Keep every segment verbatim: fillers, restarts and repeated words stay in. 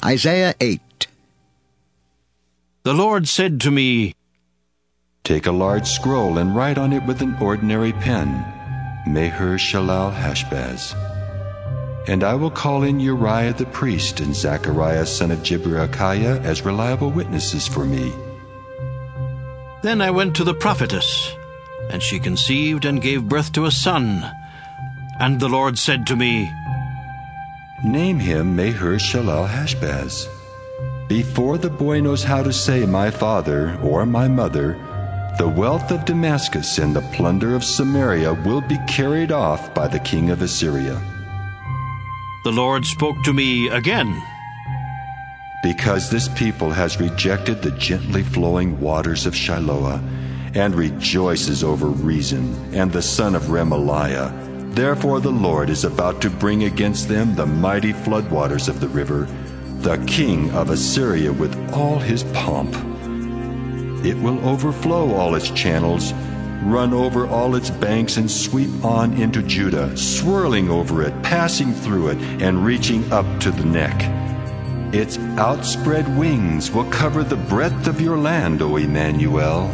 Isaiah eight. The Lord said to me, Take a large scroll and write on it with an ordinary pen, Maher-shalal-Hash-baz. And I will call in Uriah the priest and Zechariah son of Jeberechiah as reliable witnesses for me. Then I went to the prophetess, and she conceived and gave birth to a son. And the Lord said to me, Name him Maher-shalal-Hash-baz. Before the boy knows how to say my father or my mother, the wealth of Damascus and the plunder of Samaria will be carried off by the king of Assyria. The Lord spoke to me again. Because this people has rejected the gently flowing waters of Shiloah, and rejoices over Rezin and the son of Remaliah, therefore the Lord is about to bring against them the mighty floodwaters of the river, the king of Assyria with all his pomp. It will overflow all its channels, run over all its banks, and sweep on into Judah, swirling over it, passing through it, and reaching up to the neck. Its outspread wings will cover the breadth of your land, O Emmanuel.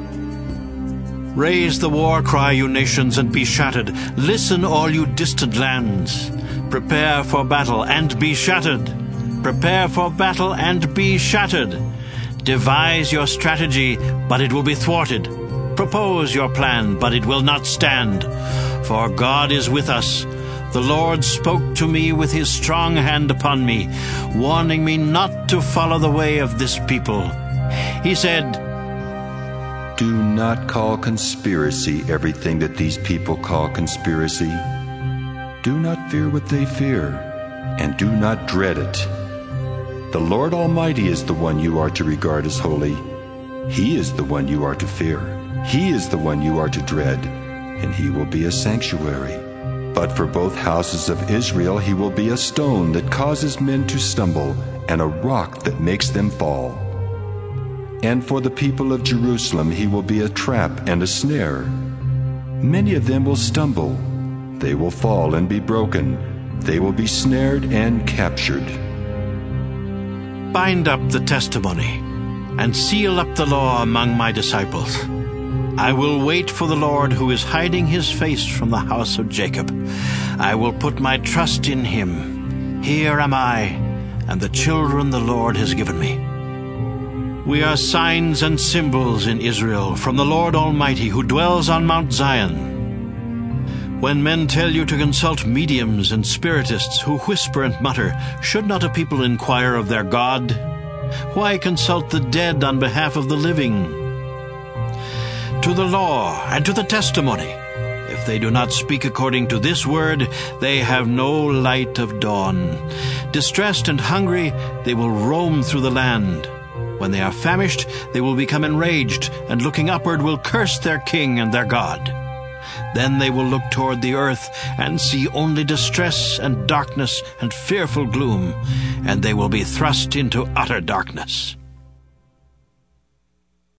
Raise the war cry, you nations, and be shattered. Listen, all you distant lands. Prepare for battle and be shattered. Prepare for battle and be shattered. Devise your strategy, but it will be thwarted. Propose your plan, but it will not stand. For God is with us. The Lord spoke to me with his strong hand upon me, warning me not to follow the way of this people. He said, Do not call conspiracy everything that these people call conspiracy. Do not fear what they fear, and do not dread it. The Lord Almighty is the one you are to regard as holy. He is the one you are to fear. He is the one you are to dread, and he will be a sanctuary. But for both houses of Israel he will be a stone that causes men to stumble, and a rock that makes them fall. And for the people of Jerusalem he will be a trap and a snare. Many of them will stumble. They will fall and be broken. They will be snared and captured. Bind up the testimony, and seal up the law among my disciples. I will wait for the Lord, who is hiding his face from the house of Jacob. I will put my trust in him. Here am I, and the children the Lord has given me. We are signs and symbols in Israel from the Lord Almighty, who dwells on Mount Zion. When men tell you to consult mediums and spiritists who whisper and mutter, should not a people inquire of their God? Why consult the dead on behalf of the living? To the law and to the testimony, if they do not speak according to this word, they have no light of dawn. Distressed and hungry, they will roam through the land. When they are famished, they will become enraged, and looking upward will curse their king and their God. Then they will look toward the earth and see only distress and darkness and fearful gloom, and they will be thrust into utter darkness.